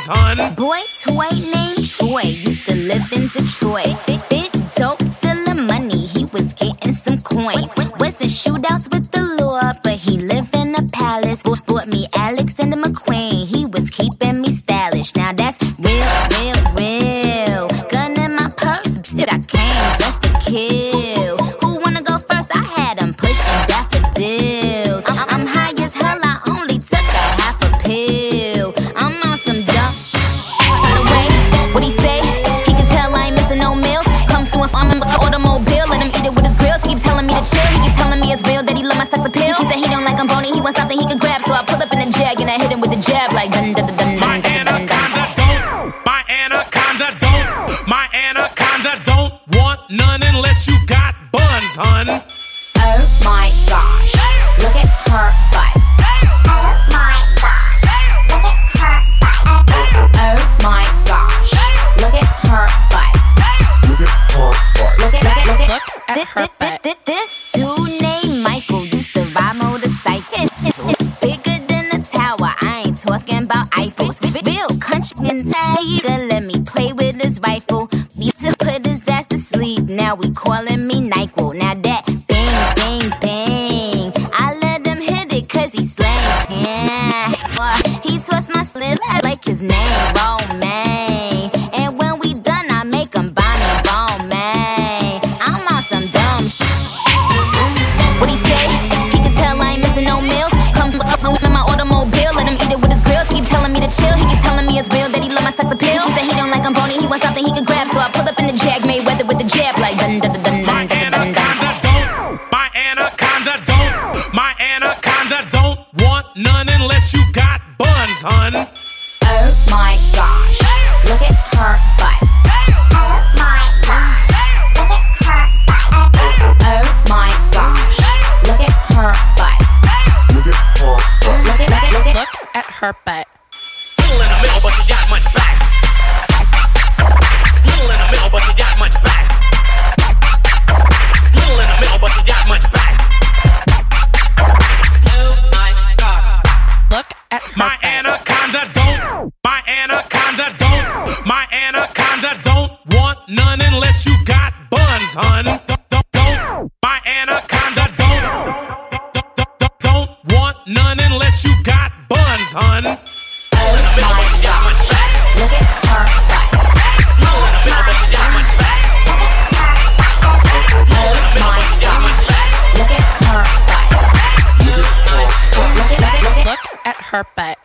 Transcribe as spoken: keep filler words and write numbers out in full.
buns, hun. Boy toy named Troy used to live in Detroit. Big dope dealer money, he was getting some coins. Was in shootouts with the law, but he lived in a palace. Bought me Alexander McQueen, he was keeping me stylish. Now that's real, real, real. Gun in my purse, I came just to kill. Who wanna go first? I had him pushing daffodils. I'm high as hell, I only took a half a pill. I'm on some dumb. By the way, what he say? He can tell I ain't missing no meals. Come through if I'm in the automobile, let him eat it with his grills. He keep telling me to chill, he keep telling me it's real that he love my sex appeal. He said he don't like I'm bony, he wants something he can grab. So I pull up in a jag and I hit him with a jab like dun dun dun dun dun dun dun dun. My anaconda don't, my anaconda don't want none unless you got buns, hun. Oh my gosh, look at her butt. Oh my gosh, look at her butt. Oh my gosh, look at her butt. Look at her butt. Look at, look at, look at, Look at her butt. This dude named Michael used to ride motorcycles. It's bigger than a tower, I ain't talking about Eiffels. Real country tiger, let me play with his rifle. Used to put his ass to sleep, now we calling me NyQuil. Now that bang, bang, bang, I let him hit it cause he slang. Yeah. Uh, he twists my slip like his name, Romaine. And when we done, I make him buy me Romaine. I'm on some dumb sh- What he say? He can tell I ain't missing no meals. Come up in my automobile, let him eat it with his grills. He keep telling me to chill, he keep telling me it's real that he love my sex appeal. He said he don't like I'm bony, he wants something he can grab. So I pull up in the jag, Mayweather with the jab like dun dun dun dun My dun dun dun dun. anaconda don't, my anaconda don't, my anaconda don't want none unless you got buns, hun. oh my gosh, look at her butt. Oh my gosh, look at her butt. Oh my gosh, look at her butt. Look at her butt. Look at, look at, look at. Look at her butt. Little in the middle, but you got much back. Little in the middle, but you got much back. Little in the middle, but you got much back. Oh my God. Look at her My butt. anaconda don't, my anaconda don't, my anaconda don't want none unless you got buns, hun. Don't, don't, don't. My anaconda don't, don't, don't, don't want none unless you got buns, hun. Oh my gosh, look at her butt. Oh my gosh, look at her butt. Look at her butt.